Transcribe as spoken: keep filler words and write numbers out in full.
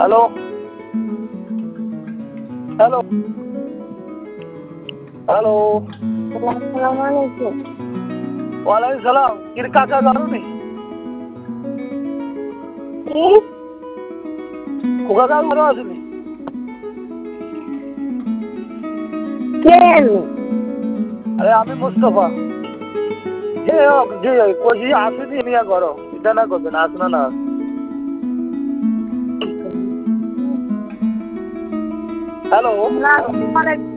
Hello hello hello আসসালামু আলাইকুম। ওয়ালাইকুম সালাম। কির কাকা জানো নি কি খোকা কাকা ভালো আসেনি? কে আমি? আরে আমি মুস্তফা। যে হোক যে কষি আসেনি নিয়ে করো এটা না করবেন আসনা না। হ্যালো আসসালামু আলাইকুম।